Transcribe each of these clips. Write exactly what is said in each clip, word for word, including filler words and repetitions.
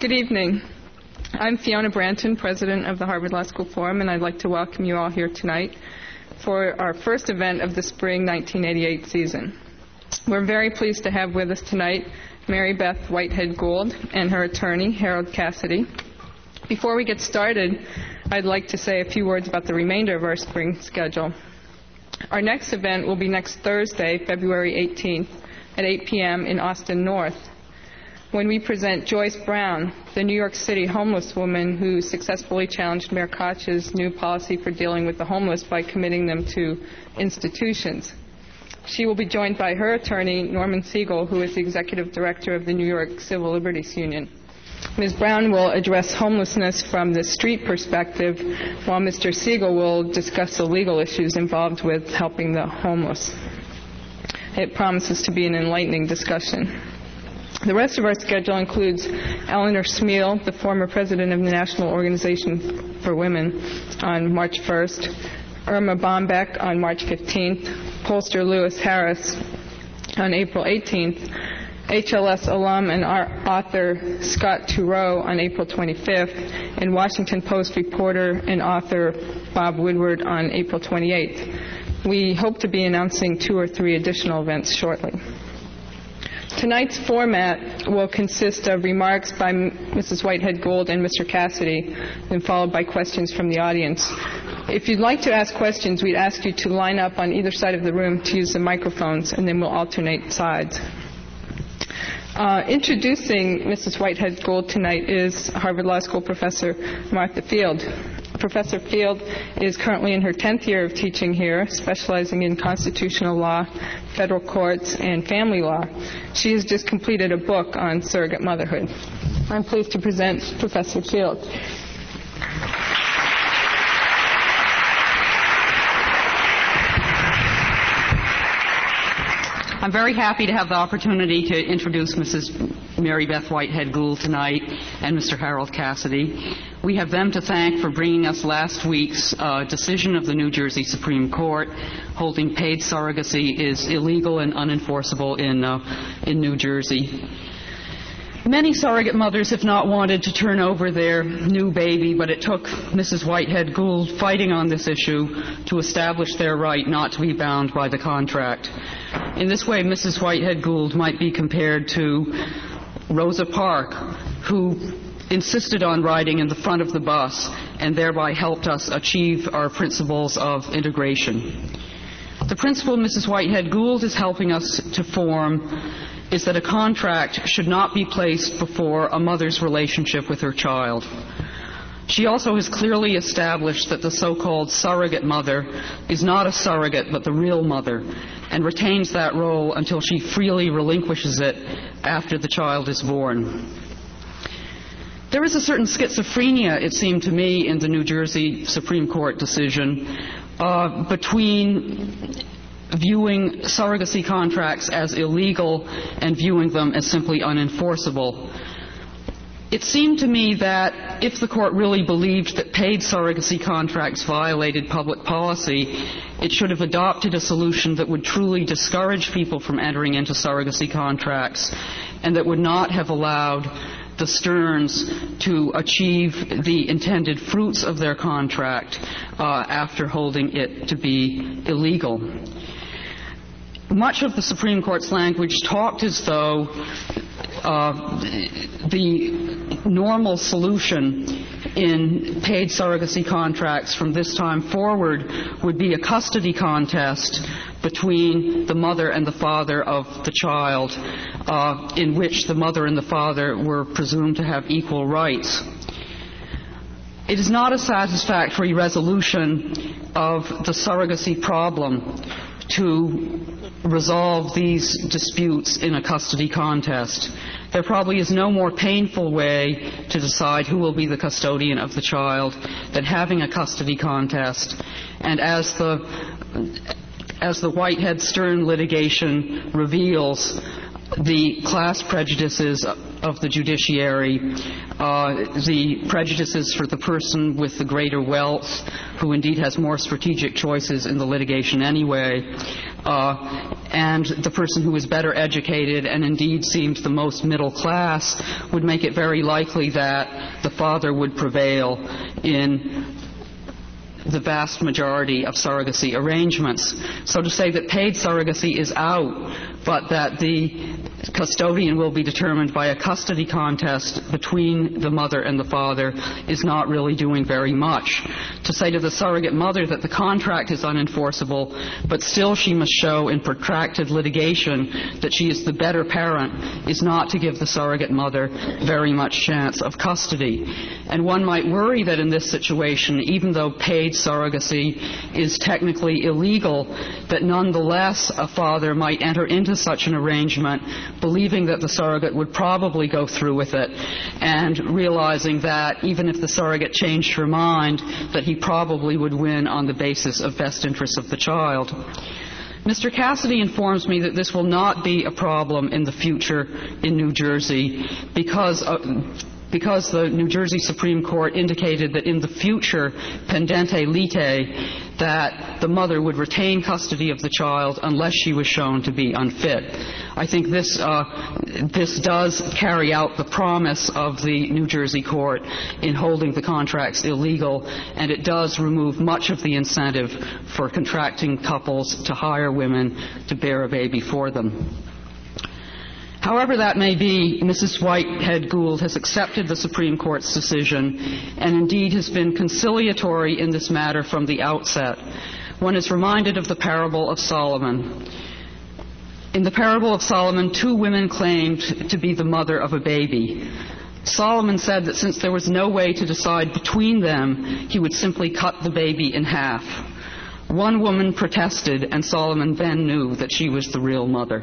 Good evening. I'm Fiona Branton, President of the Harvard Law School Forum, and I'd like to welcome you all here tonight for our first event of the spring nineteen eighty-eight season. We're very pleased to have with us tonight Mary Beth Whitehead Gould and her attorney, Harold Cassidy. Before we get started, I'd like to say a few words about the remainder of our spring schedule. Our next event will be next Thursday, February eighteenth, at eight p.m. in Austin North, when we present Joyce Brown, the New York City homeless woman who successfully challenged Mayor Koch's new policy for dealing with the homeless by committing them to institutions. She will be joined by her attorney, Norman Siegel, who is the executive director of the New York Civil Liberties Union. Miz Brown will address homelessness from the street perspective, while Mister Siegel will discuss the legal issues involved with helping the homeless. It promises to be an enlightening discussion. The rest of our schedule includes Eleanor Smeal, the former president of the National Organization for Women, on March first, Irma Bombeck on March fifteenth, pollster Lewis Harris on April eighteenth, H L S alum and author Scott Turow on April twenty-fifth, and Washington Post reporter and author Bob Woodward on April twenty-eighth. We hope to be announcing two or three additional events shortly. Tonight's format will consist of remarks by Missus Whitehead Gould and Mister Cassidy, then followed by questions from the audience. If you'd like to ask questions, we'd ask you to line up on either side of the room to use the microphones, and then we'll alternate sides. Uh, introducing Missus Whitehead Gould tonight is Harvard Law School Professor Martha Field. Professor Field is currently in her tenth year of teaching here, specializing in constitutional law, federal courts, and family law. She has just completed a book on surrogate motherhood. I'm pleased to present Professor Field. I'm very happy to have the opportunity to introduce Missus Mary Beth Whitehead Gould tonight and Mister Harold Cassidy. We have them to thank for bringing us last week's uh, decision of the New Jersey Supreme Court holding paid surrogacy is illegal and unenforceable in, uh, in New Jersey. Many surrogate mothers have not wanted to turn over their new baby, but it took Missus Whitehead Gould fighting on this issue to establish their right not to be bound by the contract. In this way, Missus Whitehead Gould might be compared to Rosa Parks, who insisted on riding in the front of the bus and thereby helped us achieve our principles of integration. The principle Missus Whitehead Gould is helping us to form is that a contract should not be placed before a mother's relationship with her child. She also has clearly established that the so-called surrogate mother is not a surrogate but the real mother, and retains that role until she freely relinquishes it after the child is born. There is a certain schizophrenia, it seemed to me, in the New Jersey Supreme Court decision uh, between viewing surrogacy contracts as illegal and viewing them as simply unenforceable. It seemed to me that if the court really believed that paid surrogacy contracts violated public policy, it should have adopted a solution that would truly discourage people from entering into surrogacy contracts and that would not have allowed the Stearns to achieve the intended fruits of their contract uh, after holding it to be illegal. Much of the Supreme Court's language talked as though uh, the normal solution in paid surrogacy contracts from this time forward would be a custody contest between the mother and the father of the child, uh, in which the mother and the father were presumed to have equal rights. It is not a satisfactory resolution of the surrogacy problem to resolve these disputes in a custody contest. There probably is no more painful way to decide who will be the custodian of the child than having a custody contest. And as the as the Whitehead-Stern litigation reveals, the class prejudices of the judiciary, uh, the prejudices for the person with the greater wealth, who indeed has more strategic choices in the litigation anyway, uh, and the person who is better educated and indeed seems the most middle class would make it very likely that the father would prevail in the vast majority of surrogacy arrangements. So to say that paid surrogacy is out, but that the custodian will be determined by a custody contest between the mother and the father is not really doing very much. To say to the surrogate mother that the contract is unenforceable, but still she must show in protracted litigation that she is the better parent, is not to give the surrogate mother very much chance of custody. And one might worry that in this situation, even though paid surrogacy is technically illegal, that nonetheless a father might enter into such an arrangement believing that the surrogate would probably go through with it, and realizing that even if the surrogate changed her mind, that he probably would win on the basis of best interests of the child. Mister Cassidy informs me that this will not be a problem in the future in New Jersey because uh, because the New Jersey Supreme Court indicated that in the future, pendente lite, that the mother would retain custody of the child unless she was shown to be unfit. I think this uh, this does carry out the promise of the New Jersey court in holding the contracts illegal, and it does remove much of the incentive for contracting couples to hire women to bear a baby for them. However that may be, Missus Whitehead Gould has accepted the Supreme Court's decision and indeed has been conciliatory in this matter from the outset. One is reminded of the parable of Solomon. In the parable of Solomon, two women claimed to be the mother of a baby. Solomon said that since there was no way to decide between them, he would simply cut the baby in half. One woman protested, and Solomon then knew that she was the real mother.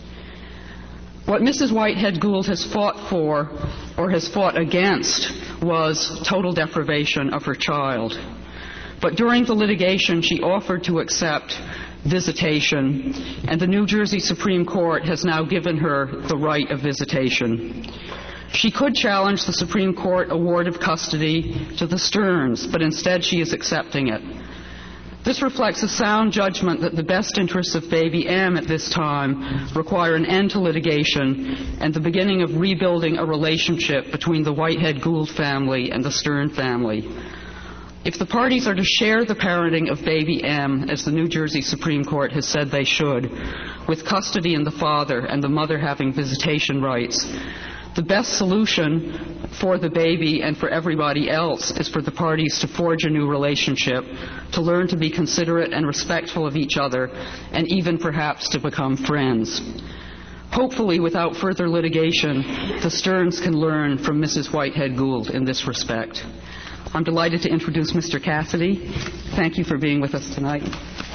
What Missus Whitehead Gould has fought for, or has fought against, was total deprivation of her child. But during the litigation, she offered to accept visitation, and the New Jersey Supreme Court has now given her the right of visitation. She could challenge the Supreme Court award of custody to the Stearns, but instead she is accepting it. This reflects a sound judgment that the best interests of baby M at this time require an end to litigation and the beginning of rebuilding a relationship between the Whitehead Gould family and the Stern family. If the parties are to share the parenting of baby M, as the New Jersey Supreme Court has said they should, with custody in the father and the mother having visitation rights, the best solution for the baby and for everybody else is for the parties to forge a new relationship, to learn to be considerate and respectful of each other, and even perhaps to become friends. Hopefully, without further litigation, the Stearns can learn from Missus Whitehead Gould in this respect. I'm delighted to introduce Mister Cassidy. Thank you for being with us tonight.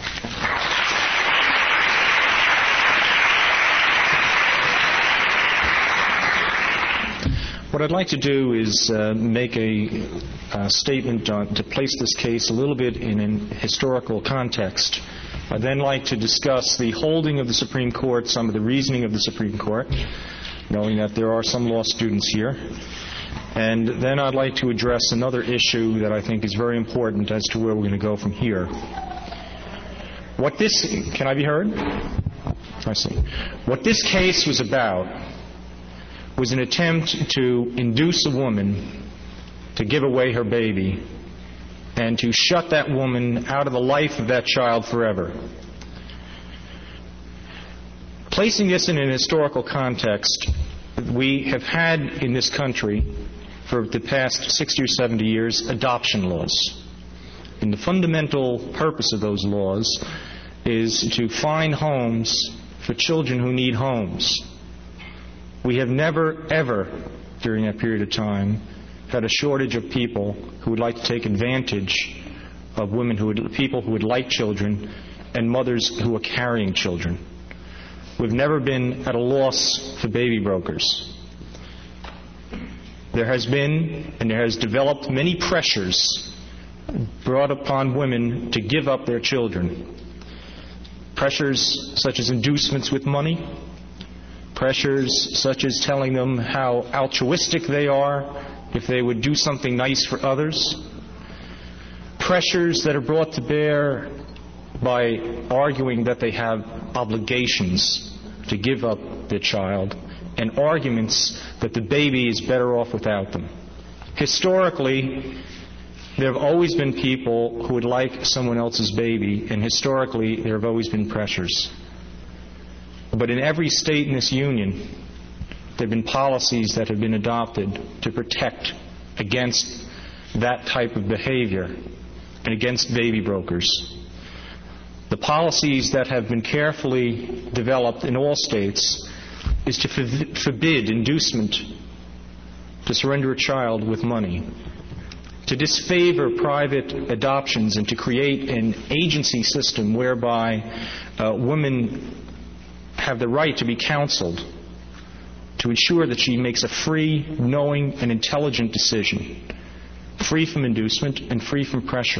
What I'd like to do is uh, make a, a statement on, to place this case a little bit in an historical context. I'd then like to discuss the holding of the Supreme Court, some of the reasoning of the Supreme Court, knowing that there are some law students here. And then I'd like to address another issue that I think is very important as to where we're going to go from here. What this, can I be heard? I see. What this case was about was an attempt to induce a woman to give away her baby and to shut that woman out of the life of that child forever. Placing this in an historical context, we have had in this country for the past sixty or seventy years adoption laws. And the fundamental purpose of those laws is to find homes for children who need homes. We have never, ever, during that period of time, had a shortage of people who would like to take advantage of women who would, people who would like children, and mothers who are carrying children. We've never been at a loss for baby brokers. There has been, and there has developed many pressures brought upon women to give up their children. Pressures such as inducements with money, Pressures such as telling them how altruistic they are if they would do something nice for others. Pressures that are brought to bear by arguing that they have obligations to give up their child, and arguments that the baby is better off without them. Historically, there have always been people who would like someone else's baby, and historically there have always been pressures. But in every state in this union, there have been policies that have been adopted to protect against that type of behavior and against baby brokers. The policies that have been carefully developed in all states is to forbid inducement to surrender a child with money, to disfavor private adoptions, and to create an agency system whereby uh, women have the right to be counseled to ensure that she makes a free, knowing, and intelligent decision, free from inducement and free from pressure.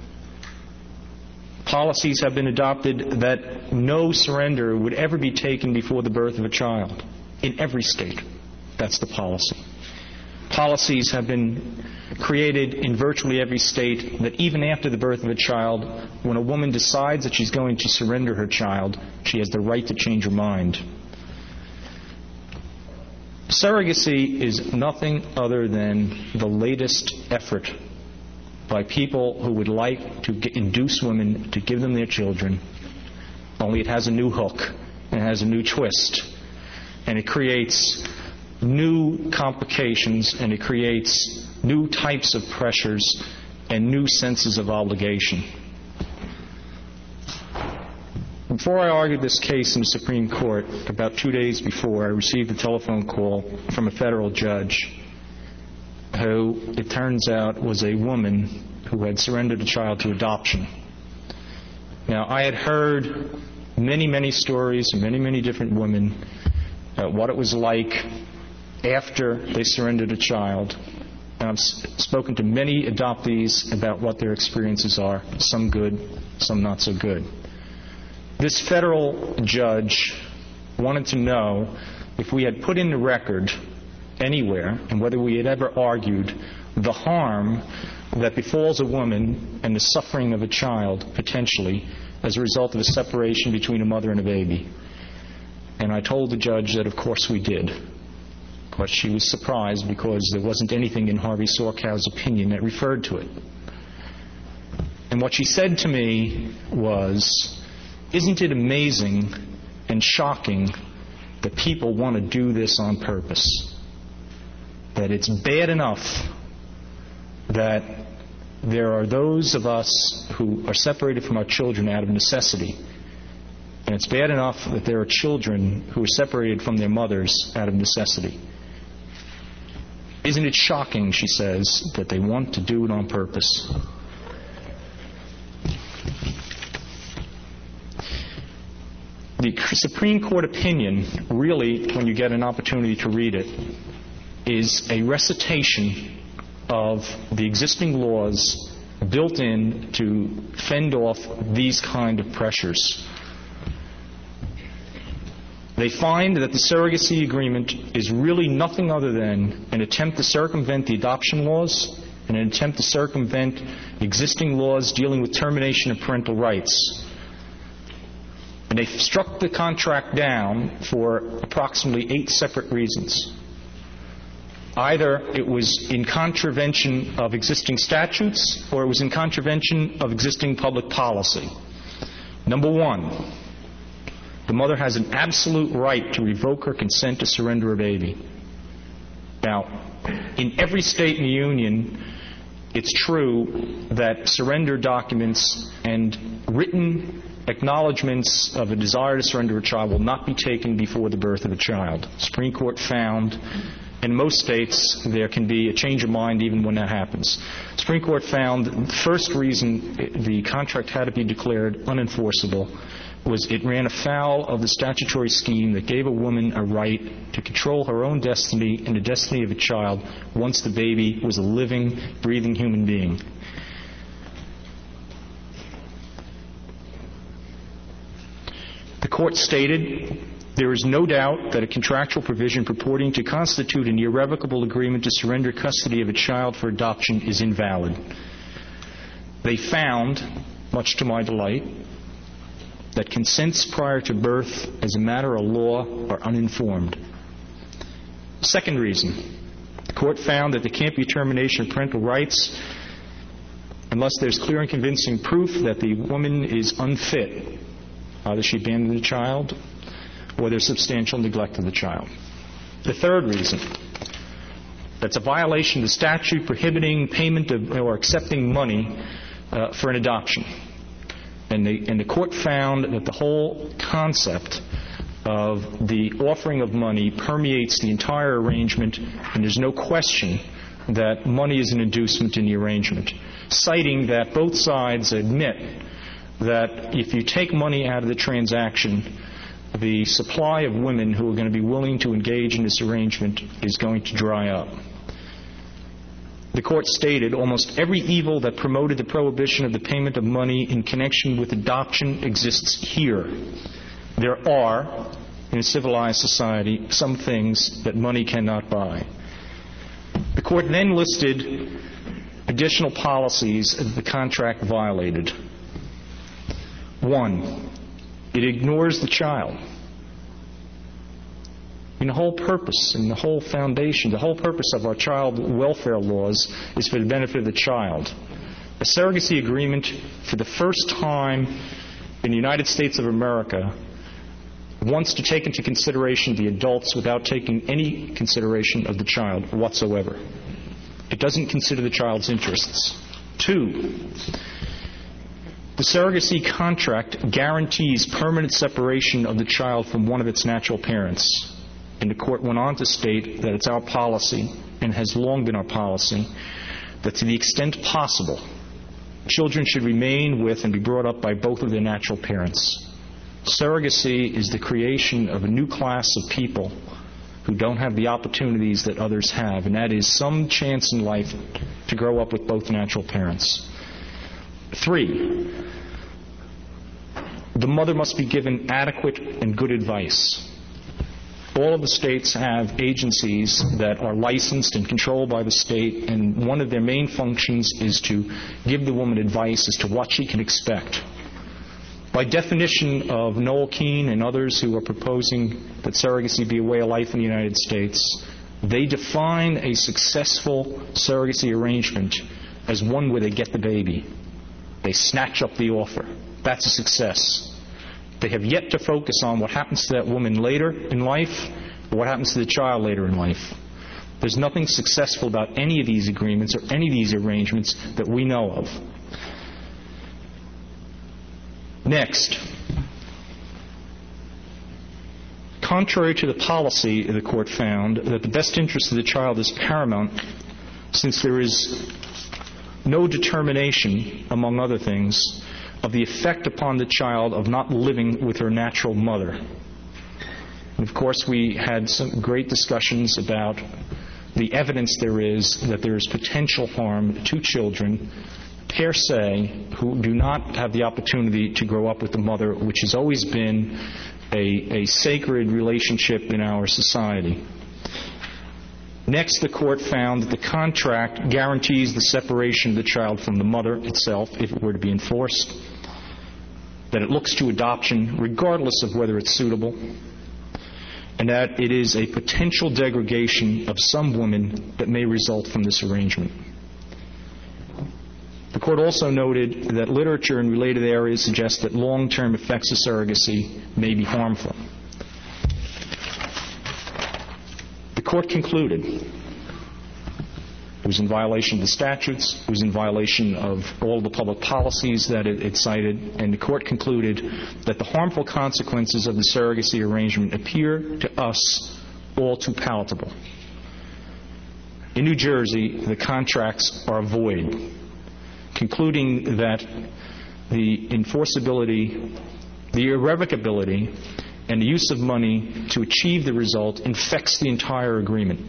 Policies have been adopted that no surrender would ever be taken before the birth of a child. In every state, that's the policy. Policies have been created in virtually every state that even after the birth of a child, when a woman decides that she's going to surrender her child, she has the right to change her mind. Surrogacy is nothing other than the latest effort by people who would like to get, induce women to give them their children, only it has a new hook, and it has a new twist, and it creates new complications, and it creates new types of pressures and new senses of obligation. Before I argued this case in the Supreme Court, about two days before, I received a telephone call from a federal judge who, it turns out, was a woman who had surrendered a child to adoption. Now, I had heard many, many stories from many, many different women about what it was like after they surrendered a child. And I've spoken to many adoptees about what their experiences are, some good, some not so good. This federal judge wanted to know if we had put in the record anywhere, and whether we had ever argued the harm that befalls a woman and the suffering of a child, potentially, as a result of a separation between a mother and a baby. And I told the judge that, of course, we did. But she was surprised because there wasn't anything in Harvey Sorkow's opinion that referred to it. And what she said to me was, "Isn't it amazing and shocking that people want to do this on purpose? That it's bad enough that there are those of us who are separated from our children out of necessity, and it's bad enough that there are children who are separated from their mothers out of necessity. Isn't it shocking," she says, "that they want to do it on purpose?" The Supreme Court opinion, really, when you get an opportunity to read it, is a recitation of the existing laws built in to fend off these kind of pressures. They find that the surrogacy agreement is really nothing other than an attempt to circumvent the adoption laws and an attempt to circumvent existing laws dealing with termination of parental rights. And they struck the contract down for approximately eight separate reasons. Either it was in contravention of existing statutes, or it was in contravention of existing public policy. Number one, the mother has an absolute right to revoke her consent to surrender a baby. Now, in every state in the Union, it's true that surrender documents and written acknowledgments of a desire to surrender a child will not be taken before the birth of a child. The Supreme Court found in most states there can be a change of mind even when that happens. The Supreme Court found the first reason the contract had to be declared unenforceable was it ran afoul of the statutory scheme that gave a woman a right to control her own destiny and the destiny of a child once the baby was a living, breathing human being. The court stated There is no doubt that a contractual provision purporting to constitute an irrevocable agreement to surrender custody of a child for adoption is invalid. They found, much to my delight, that consents prior to birth as a matter of law are uninformed. Second reason, the court found that there can't be a termination of parental rights unless there's clear and convincing proof that the woman is unfit. Either she abandoned the child or there's substantial neglect of the child. The third reason, that's a violation of the statute prohibiting payment of or accepting money uh, for an adoption. And the, and the court found that the whole concept of the offering of money permeates the entire arrangement, and there's no question that money is an inducement in the arrangement, citing that both sides admit that if you take money out of the transaction, the supply of women who are going to be willing to engage in this arrangement is going to dry up. The court stated almost every evil that promoted the prohibition of the payment of money in connection with adoption exists here. There are, in a civilized society, some things that money cannot buy. The court then listed additional policies that the contract violated. One, it ignores the child. And the whole purpose and the whole foundation, the whole purpose of our child welfare laws is for the benefit of the child. A surrogacy agreement, for the first time in the United States of America, wants to take into consideration the adults without taking any consideration of the child whatsoever. It doesn't consider the child's interests. Two, the surrogacy contract guarantees permanent separation of the child from one of its natural parents. And the court went on to state that it's our policy, and has long been our policy, that to the extent possible, children should remain with and be brought up by both of their natural parents. Surrogacy is the creation of a new class of people who don't have the opportunities that others have, and that is some chance in life to grow up with both natural parents. Three, the mother must be given adequate and good advice. All of the states have agencies that are licensed and controlled by the state, and one of their main functions is to give the woman advice as to what she can expect. By definition of Noel Keene and others who are proposing that surrogacy be a way of life in the United States, they define a successful surrogacy arrangement as one where they get the baby. They snatch up the offer. That's a success. They have yet to focus on what happens to that woman later in life or what happens to the child later in life. There's nothing successful about any of these agreements or any of these arrangements that we know of. Next, contrary to the policy, the court found that the best interest of the child is paramount, since there is no determination, among other things, of the effect upon the child of not living with her natural mother. And of course, we had some great discussions about the evidence there is that there is potential harm to children per se who do not have the opportunity to grow up with the mother, which has always been a, a sacred relationship in our society. Next, the court found that the contract guarantees the separation of the child from the mother itself if it were to be enforced, that it looks to adoption regardless of whether it's suitable, and that it is a potential degradation of some women that may result from this arrangement. The court also noted that literature in related areas suggests that long-term effects of surrogacy may be harmful. The court concluded it was in violation of the statutes, it was in violation of all the public policies that it, it cited, and the court concluded that the harmful consequences of the surrogacy arrangement appear to us all too palatable. In New Jersey, the contracts are void, concluding that the enforceability, the irrevocability, and the use of money to achieve the result infects the entire agreement.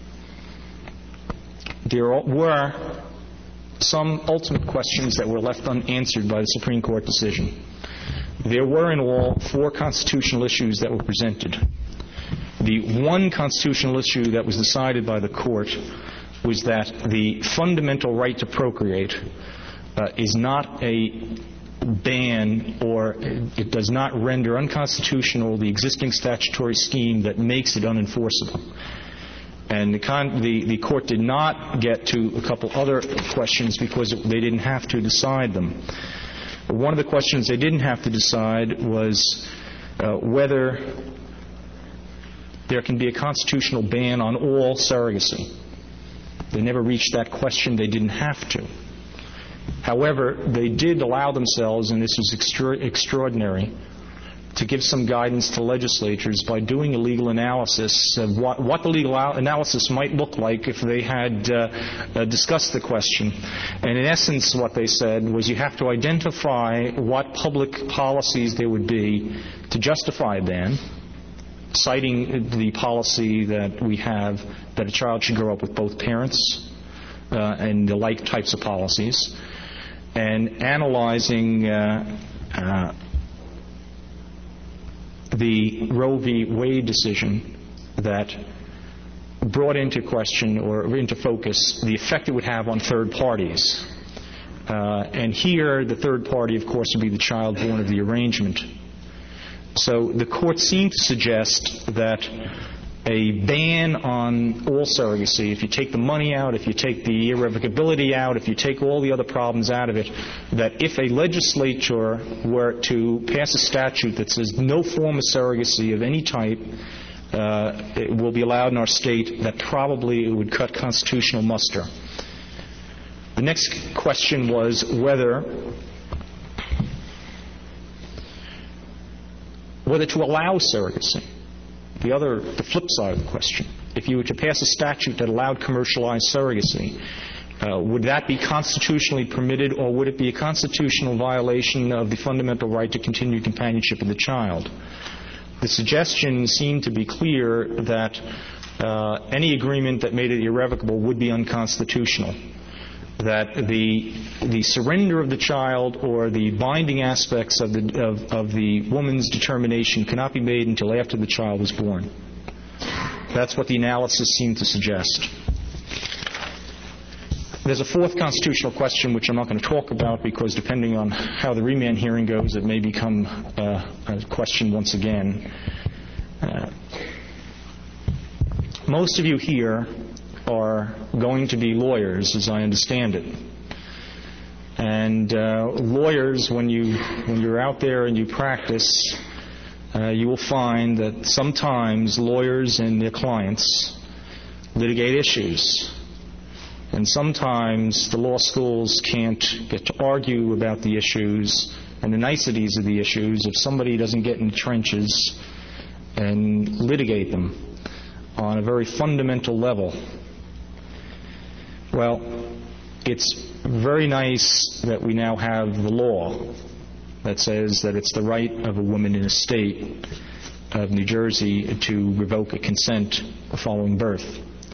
There were some ultimate questions that were left unanswered by the Supreme Court decision. there were in all four constitutional issues that were presented. The one constitutional issue that was decided by the court was that the fundamental right to procreate uh, is not a ban, or it does not render unconstitutional the existing statutory scheme that makes it unenforceable. And the, con- the, the court did not get to a couple other questions because they didn't have to decide them. One of the questions they didn't have to decide was uh, whether there can be a constitutional ban on all surrogacy. They never reached that question. They didn't have to. However, they did allow themselves, and this was extra- extraordinary, to give some guidance to legislatures by doing a legal analysis of what, what the legal analysis might look like if they had uh, uh, discussed the question. And in essence, what they said was you have to identify what public policies there would be to justify a ban, citing the policy that we have that a child should grow up with both parents uh, and the like types of policies, and analyzing uh, uh, the Roe v. Wade decision that brought into question or into focus the effect it would have on third parties. Uh, and here, the third party, of course, would be the child born of the arrangement. So the court seemed to suggest that a ban on all surrogacy, if you take the money out, if you take the irrevocability out, if you take all the other problems out of it, that if a legislature were to pass a statute that says no form of surrogacy of any type uh, it will be allowed in our state, that probably it would cut constitutional muster. The next question was whether whether to allow surrogacy. The other, the flip side of the question. If you were to pass a statute that allowed commercialized surrogacy, uh, would that be constitutionally permitted, or would it be a constitutional violation of the fundamental right to continued companionship of the child? The suggestion seemed to be clear that uh, any agreement that made it irrevocable would be unconstitutional, that the the surrender of the child or the binding aspects of the of, of the woman's determination cannot be made until after the child was born. That's what the analysis seemed to suggest. There's a fourth constitutional question which I'm not going to talk about because depending on how the remand hearing goes, it may become uh, a question once again. Uh, most of you here are going to be lawyers, as I understand it. And uh, lawyers, when you when you're out there and you practice, uh, you will find that sometimes lawyers and their clients litigate issues. And sometimes the law schools can't get to argue about the issues and the niceties of the issues if somebody doesn't get in the trenches and litigate them on a very fundamental level. Well, it's very nice that we now have the law that says that it's the right of a woman in a state of New Jersey to revoke a consent following birth.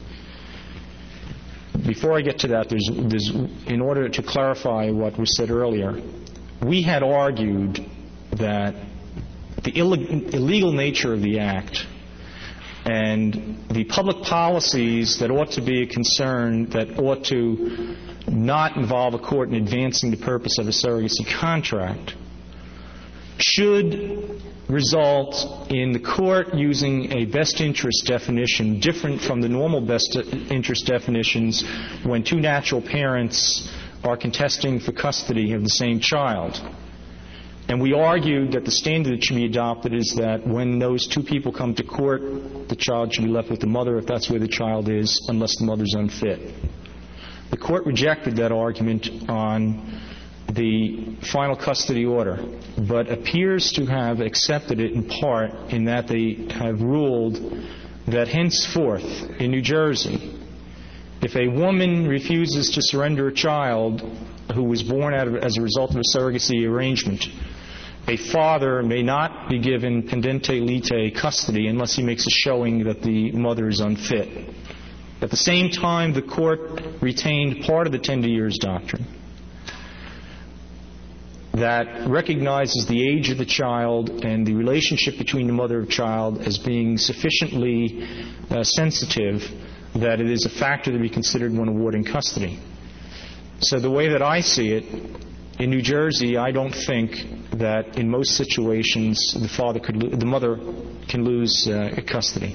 Before I get to that, there's, there's, in order to clarify what was said earlier, we had argued that the Ill- illegal nature of the act and the public policies that ought to be a concern, that ought to not involve a court in advancing the purpose of a surrogacy contract, should result in the court using a best interest definition different from the normal best interest definitions when two natural parents are contesting for custody of the same child. And we argued that the standard that should be adopted is that when those two people come to court, the child should be left with the mother if that's where the child is, unless the mother's unfit. The court rejected that argument on the final custody order, but appears to have accepted it in part in that they have ruled that henceforth in New Jersey, if a woman refuses to surrender a child who was born out of, as a result of a surrogacy arrangement, a father may not be given pendente lite custody unless he makes a showing that the mother is unfit. At the same time, the court retained part of the tender years doctrine. that recognizes the age of the child and the relationship between the mother and child as being sufficiently uh, sensitive that it is a factor to be considered when awarding custody. So the way that I see it, in New Jersey, I don't think that in most situations the father could, lo- the mother can lose uh, custody.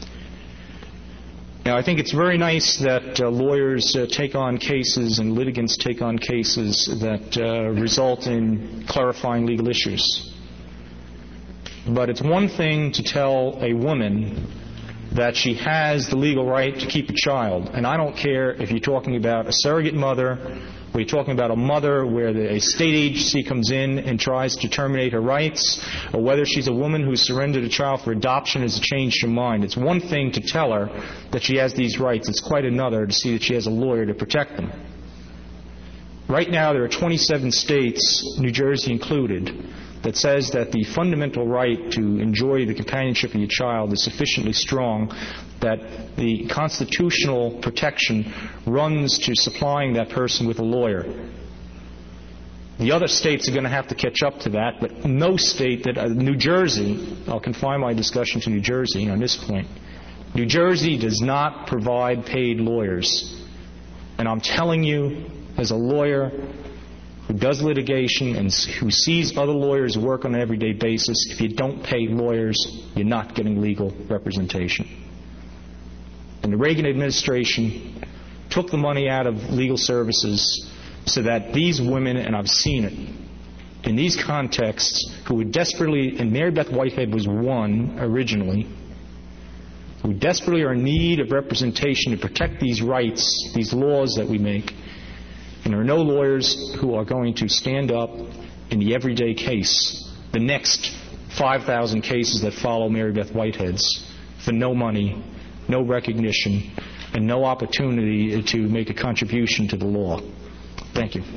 Now, I think it's very nice that uh, lawyers uh, take on cases and litigants take on cases that uh, result in clarifying legal issues. But it's one thing to tell a woman that she has the legal right to keep a child. And I don't care if you're talking about a surrogate mother, or you're talking about a mother where the, a state agency comes in and tries to terminate her rights, or whether she's a woman who surrendered a child for adoption and has changed her mind. It's one thing to tell her that she has these rights. It's quite another to see that she has a lawyer to protect them. Right now, there are twenty-seven states, New Jersey included, that says that the fundamental right to enjoy the companionship of your child is sufficiently strong that the constitutional protection runs to supplying that person with a lawyer. The other states are going to have to catch up to that, but no state that, uh, New Jersey, I'll confine my discussion to New Jersey on this point, New Jersey does not provide paid lawyers. And I'm telling you, as a lawyer who does litigation and who sees other lawyers work on an everyday basis, if you don't pay lawyers, you're not getting legal representation. And the Reagan administration took the money out of legal services so that these women, and I've seen it, in these contexts, who were desperately, and Mary Beth Whitehead was one originally, who desperately are in need of representation to protect these rights, these laws that we make. And there are no lawyers who are going to stand up in the everyday case, the next five thousand cases that follow Mary Beth Whitehead's, for no money, no recognition, and no opportunity to make a contribution to the law. Thank you.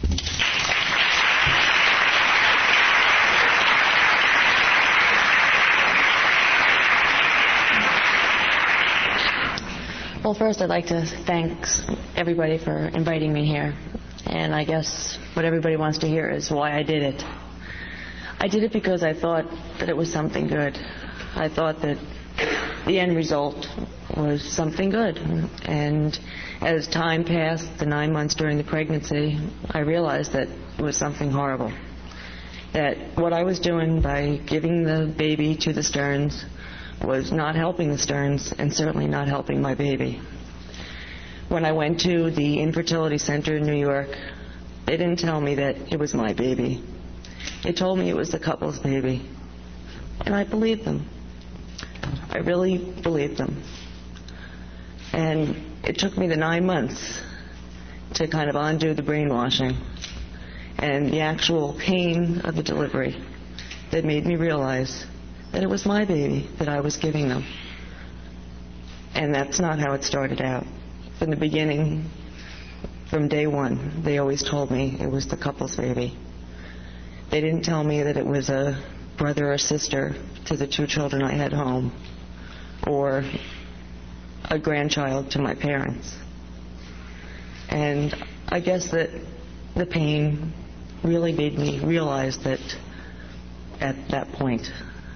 Well, first, I'd like to thank everybody for inviting me here. And I guess what everybody wants to hear is why I did it. I did it because I thought that it was something good. I thought that the end result was something good. And as time passed, the nine months during the pregnancy, I realized that it was something horrible. That what I was doing by giving the baby to the Stearns was not helping the Stearns and certainly not helping my baby. When I went to the infertility center in New York, they didn't tell me that it was my baby. They told me it was the couple's baby. And I believed them. I really believed them. And it took me the nine months to kind of undo the brainwashing and the actual pain of the delivery that made me realize that it was my baby that I was giving them. And that's not how it started out. From the beginning, from day one, they always told me it was the couple's baby. They didn't tell me that it was a brother or sister to the two children I had home, or a grandchild to my parents. And I guess that the pain really made me realize that at that point.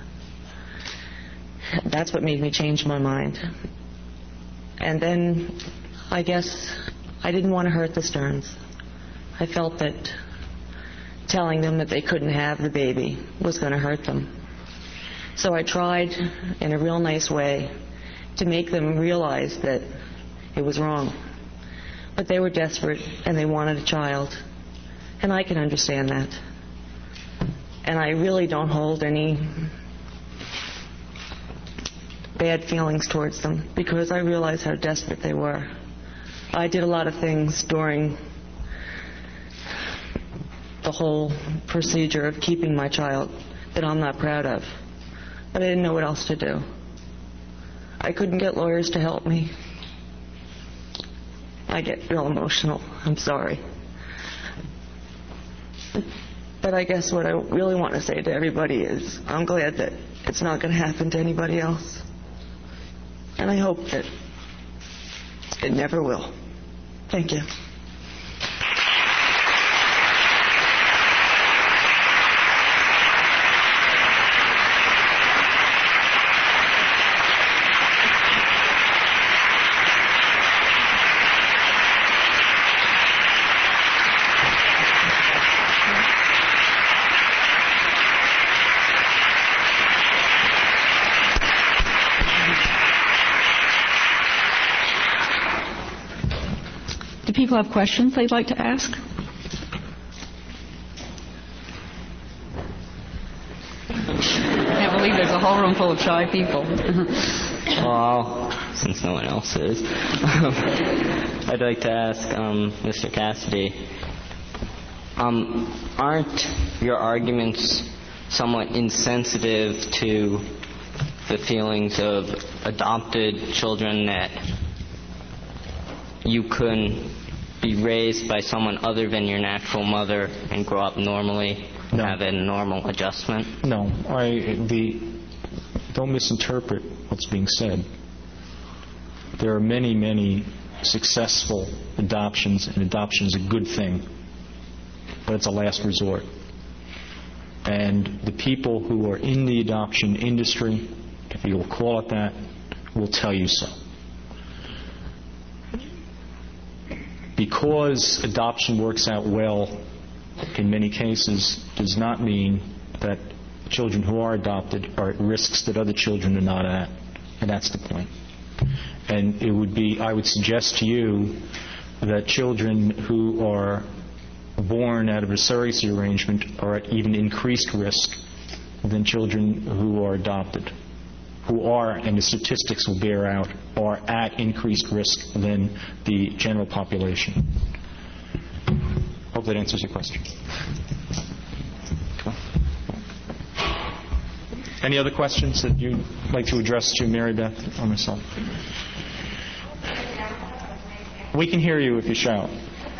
That's what made me change my mind. And then I guess I didn't want to hurt the Stearns. I felt that telling them that they couldn't have the baby was going to hurt them. So I tried in a real nice way to make them realize that it was wrong. But they were desperate and they wanted a child. And I can understand that. And I really don't hold any bad feelings towards them because I realize how desperate they were. I did a lot of things during the whole procedure of keeping my child that I'm not proud of, but I didn't know what else to do. I couldn't get lawyers to help me. I get real emotional. I'm sorry. But I guess what I really want to say to everybody is I'm glad that it's not going to happen to anybody else. And I hope that it never will. Thank you. people have questions they'd like to ask? I can't believe there's a whole room full of shy people. Well, since no one else is, I'd like to ask um, Mister Cassidy, um, aren't your arguments somewhat insensitive to the feelings of adopted children that you couldn't be raised by someone other than your natural mother and grow up normally and No. have a normal adjustment? No, I the don't misinterpret what's being said. There are many, many successful adoptions, and adoption is a good thing, but it's a last resort. And the people who are in the adoption industry, if you will call it that, will tell you so. Because adoption works out well in many cases does not mean that children who are adopted are at risks that other children are not at. And that's the point. And it would be, I would suggest to you that children who are born out of a surrogacy arrangement are at even increased risk than children who are adopted, who are, and the statistics will bear out, are at increased risk than the general population. Hope that answers your question. Cool. Any other questions that you'd like to address to Mary Beth or myself? We can hear you if you shout.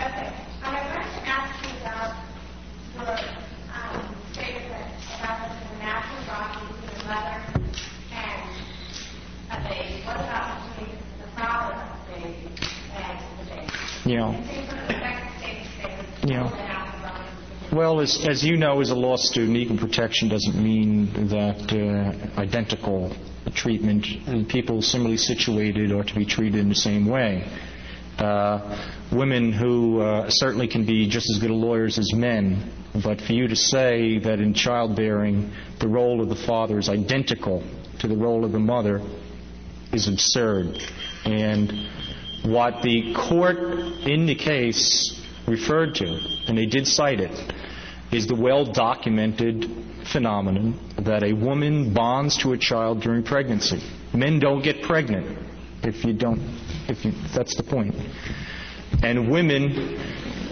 Yeah. Yeah. Well, as, as you know, as a law student, equal protection doesn't mean that uh, identical treatment and people similarly situated are to be treated in the same way. Uh, women who uh, certainly can be just as good lawyers as men, but for you to say that in childbearing the role of the father is identical to the role of the mother is absurd. And what the court in the case referred to, and they did cite it, is the well-documented phenomenon that a woman bonds to a child during pregnancy. Men don't get pregnant if you don't, if you, that's the point. And women,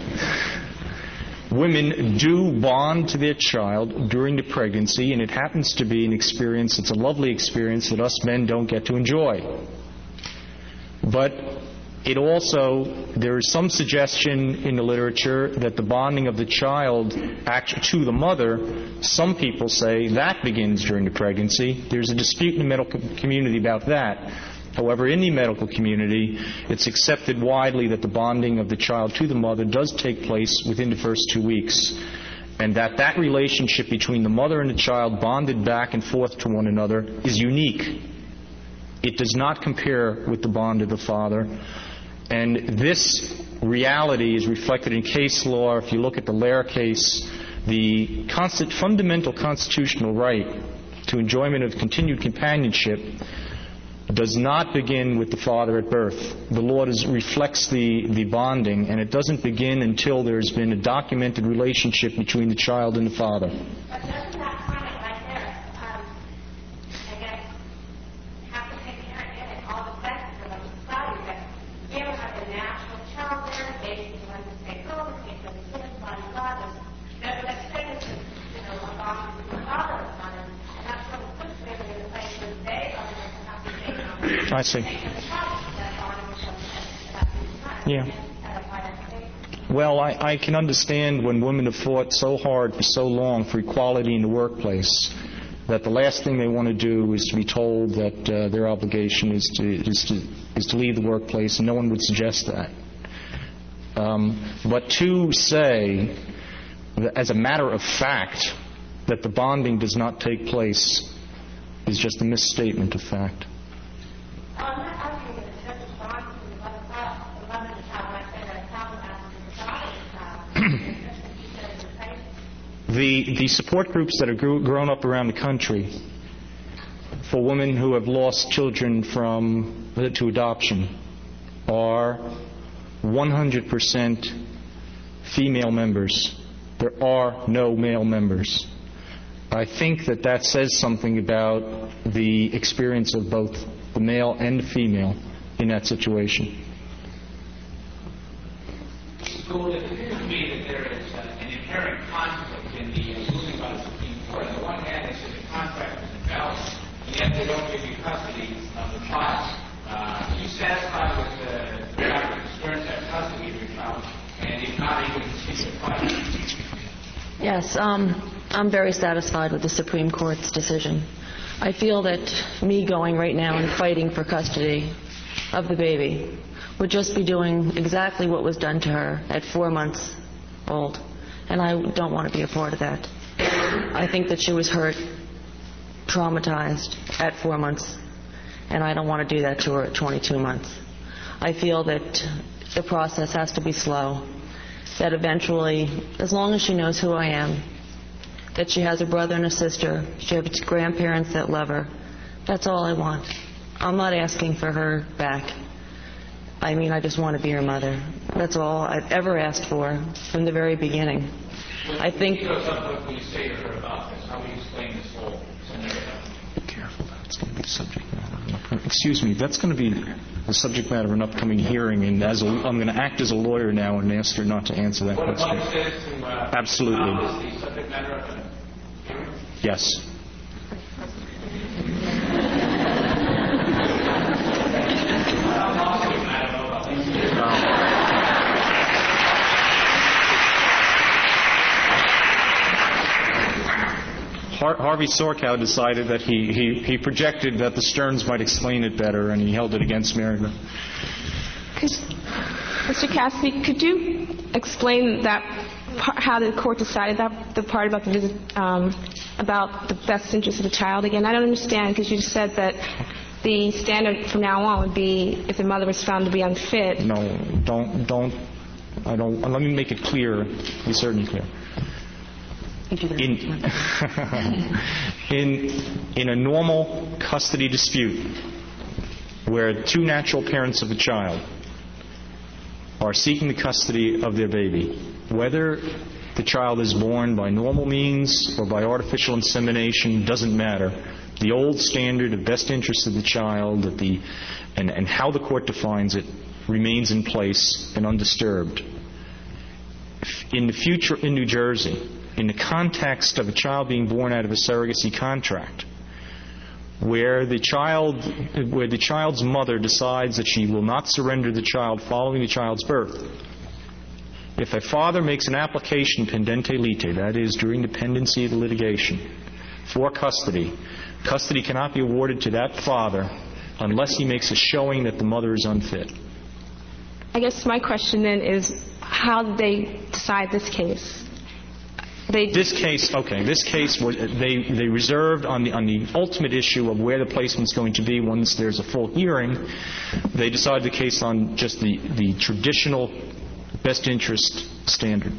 women do bond to their child during the pregnancy, and it happens to be an experience, it's a lovely experience that us men don't get to enjoy. But it also, there is some suggestion in the literature that the bonding of the child to the mother, some people say that begins during the pregnancy. There's a dispute in the medical community about that. However, in the medical community, it's accepted widely that the bonding of the child to the mother does take place within the first two weeks, and that that relationship between the mother and the child bonded back and forth to one another is unique. It does not compare with the bond of the father. And this reality is reflected in case law. If you look at the Lair case, the constant, fundamental constitutional right to enjoyment of continued companionship does not begin with the father at birth. The law does, reflects the, the bonding, and it doesn't begin until there's been a documented relationship between the child and the father. But doesn't that comment right there, um, I guess, have to take care of it, all the factors of the society, that you don't have the natural child there, basically when you say, oh, okay, so the kids, body, fathers, that, that's pregnancy, you know, a bond to the father or mother, and that's what puts them in the place where they are going to have to take on the I see. Yeah. Well, I, I can understand when women have fought so hard for so long for equality in the workplace that the last thing they want to do is to be told that uh, their obligation is to, is to is to leave the workplace, and no one would suggest that. Um, but to say, that as a matter of fact, that the bonding does not take place is just a misstatement of fact. The, the support groups that have grew, grown up around the country for women who have lost children from to adoption are one hundred percent female members. There are no male members. I think that that says something about the experience of both the male and the female in that situation. So it appears to me that there is uh, an inherent conflict in the uh, ruling by the Supreme Court. On the one hand, they say the contract is invalid, and yet they don't give you custody of the child. Uh, are you satisfied with uh, the fact that the Stearns have custody of your child, and if not, you can continue to fight? Yes, um, I'm very satisfied with the Supreme Court's decision. I feel that me going right now and fighting for custody of the baby would just be doing exactly what was done to her at four months old, and I don't want to be a part of that. I think that she was hurt, traumatized at four months, and I don't want to do that to her at twenty-two months. I feel that the process has to be slow, that eventually, as long as she knows who I am, that she has a brother and a sister, she has grandparents that love her, that's all I want. I'm not asking for her back. I mean, I just want to be her mother. That's all I've ever asked for from the very beginning. I think... What will you say to her about this? How will you explain this whole scenario? Be careful, that's going to be the subject matter. Excuse me, that's going to be the subject matter of an upcoming hearing, and as a, I'm going to act as a lawyer now and ask her not to answer that what question. What it says to, uh, Absolutely. the subject matter of a hearing? Yes. Har- Harvey Sorkow decided that he, he, he projected that the Stearns might explain it better, and he held it against Mary. Mister Cassidy, could you explain that part, how the court decided that the part about the visit, um, about the best interest of the child again? I don't understand, because you just said that the standard from now on would be if the mother was found to be unfit. No, don't, don't, I don't, let me make it clear, be certainly clear. In, in, in a normal custody dispute where two natural parents of a child are seeking the custody of their baby, whether the child is born by normal means or by artificial insemination doesn't matter. The old standard of best interest of the child that the, and, and how the court defines it remains in place and undisturbed. In the future in New Jersey, in the context of a child being born out of a surrogacy contract, where the child, where the child's mother decides that she will not surrender the child following the child's birth, if a father makes an application pendente lite, that is, during the pendency of the litigation, for custody, custody cannot be awarded to that father unless he makes a showing that the mother is unfit. I guess my question then is, how did they decide this case? They This case, okay, this case was they they reserved on the on the ultimate issue of where the placement's going to be once there's a full hearing. They decided the case on just the the traditional best interest standard,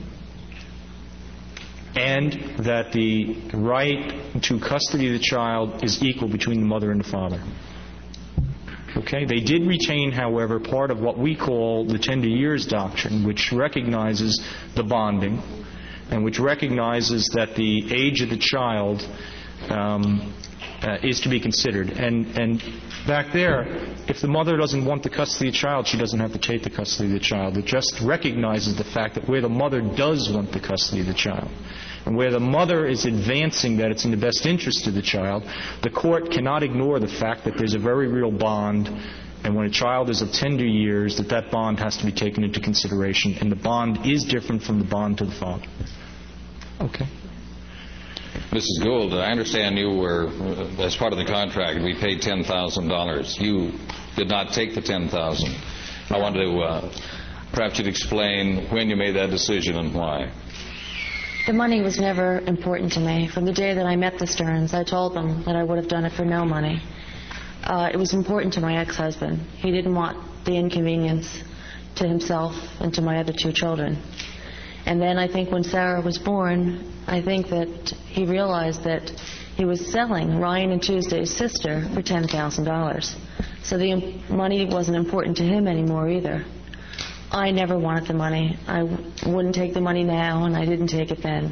and that the right to custody of the child is equal between the mother and the father. Okay, they did retain, however, part of what we call the tender years doctrine, which recognizes the bonding, and which recognizes that the age of the child um, uh, is to be considered. And, and back there, if the mother doesn't want the custody of the child, she doesn't have to take the custody of the child. It just recognizes the fact that where the mother does want the custody of the child, and where the mother is advancing that it's in the best interest of the child, the court cannot ignore the fact that there's a very real bond, and when a child is of tender years, that that bond has to be taken into consideration, and the bond is different from the bond to the father. Okay. Missus Gould, I understand you were, as part of the contract, we paid ten thousand dollars. You did not take the ten thousand dollars. I wanted to, uh, perhaps you'd explain when you made that decision and why. The money was never important to me. From the day that I met the Stearns, I told them that I would have done it for no money. Uh, it was important to my ex-husband. He didn't want the inconvenience to himself and to my other two children. And then I think when Sarah was born, I think that he realized that he was selling Ryan and Tuesday's sister for ten thousand dollars. So the money wasn't important to him anymore either. I never wanted the money. I w- wouldn't take the money now, and I didn't take it then.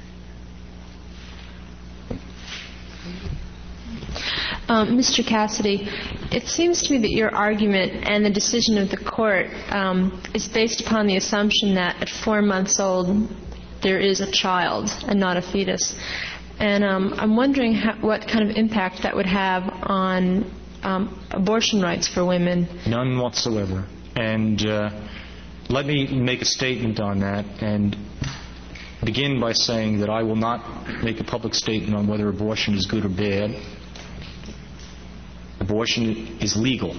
Um, Mister Cassidy, it seems to me that your argument and the decision of the court um, is based upon the assumption that at four months old there is a child and not a fetus. And um, I'm wondering how, what kind of impact that would have on um, abortion rights for women. None whatsoever. And uh, let me make a statement on that and begin by saying that I will not make a public statement on whether abortion is good or bad. Abortion is legal.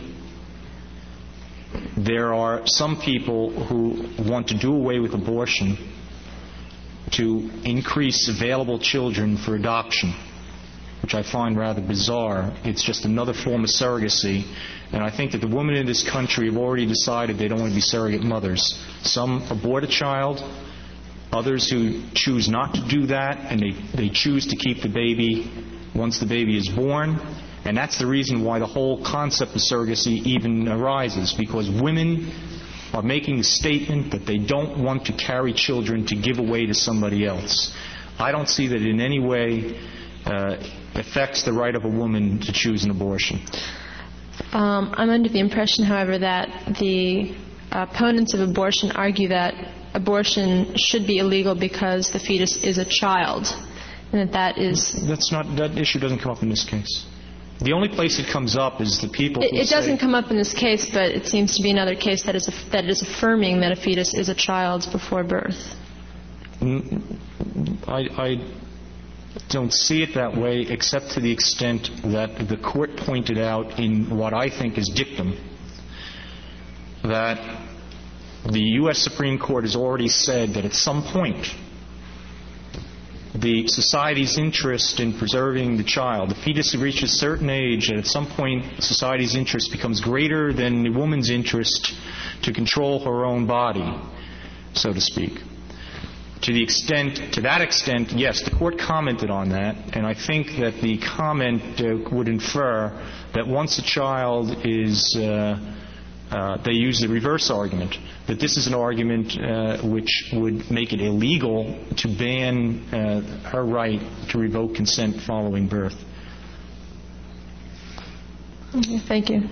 There are some people who want to do away with abortion to increase available children for adoption, which I find rather bizarre. It's just another form of surrogacy, and I think that the women in this country have already decided they don't want to be surrogate mothers. Some abort a child, others who choose not to do that, and they, they choose to keep the baby once the baby is born. And that's the reason why the whole concept of surrogacy even arises, because women are making a statement that they don't want to carry children to give away to somebody else. I don't see that it in any way uh, affects the right of a woman to choose an abortion. Um, I'm under the impression, however, that the opponents of abortion argue that abortion should be illegal because the fetus is a child, and that that is... That's not, that issue doesn't come up in this case. The only place it comes up is the people It, who it doesn't say, come up in this case, but it seems to be another case that is that is affirming that a fetus is a child before birth. I, I don't see it that way, except to the extent that the court pointed out in what I think is dictum that the U S Supreme Court has already said that at some point the society's interest in preserving the child, the fetus reaches a certain age, and at some point society's interest becomes greater than the woman's interest to control her own body, so to speak. To the extent, to that extent, yes, the court commented on that, and I think that the comment uh, would infer that once a child is, uh, uh, they use the reverse argument, that this is an argument uh, which would make it illegal to ban uh, her right to revoke consent following birth. Okay, thank you.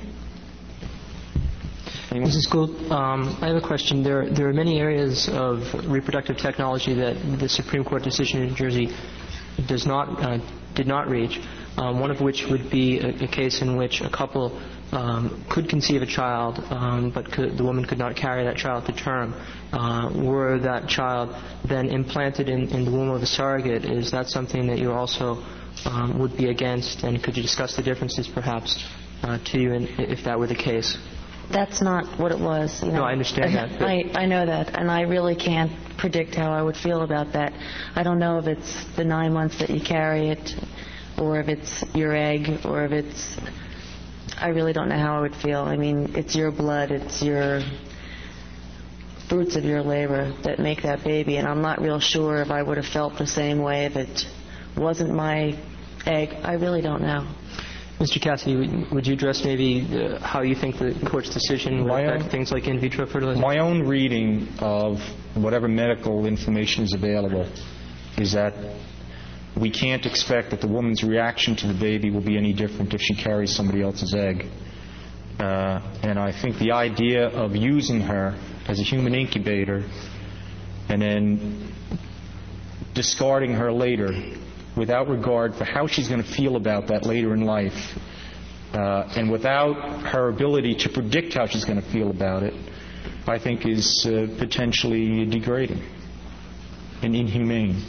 Missus Gould, um, I have a question. There, there are many areas of reproductive technology that the Supreme Court decision in New Jersey does not, uh, did not reach. Um, one of which would be a, a case in which a couple um, could conceive a child, um, but could, the woman could not carry that child to term. Uh, were that child then implanted in, in the womb of a surrogate, is that something that you also um, would be against? And could you discuss the differences, perhaps, uh, to you in, if that were the case? That's not what it was. You know. No, I understand that. But I, I know that, and I really can't predict how I would feel about that. I don't know if it's the nine months that you carry it, or if it's your egg, or if it's... I really don't know how I would feel. I mean, it's your blood, it's your fruits of your labor that make that baby, and I'm not real sure if I would have felt the same way if it wasn't my egg. I really don't know. Mister Cassidy, would you address maybe uh, how you think the court's decision will affect things like in vitro fertilization? My own reading of whatever medical information is available is that we can't expect that the woman's reaction to the baby will be any different if she carries somebody else's egg. Uh, and I think the idea of using her as a human incubator and then discarding her later without regard for how she's going to feel about that later in life, uh, and without her ability to predict how she's going to feel about it, I think is uh, potentially degrading and inhumane.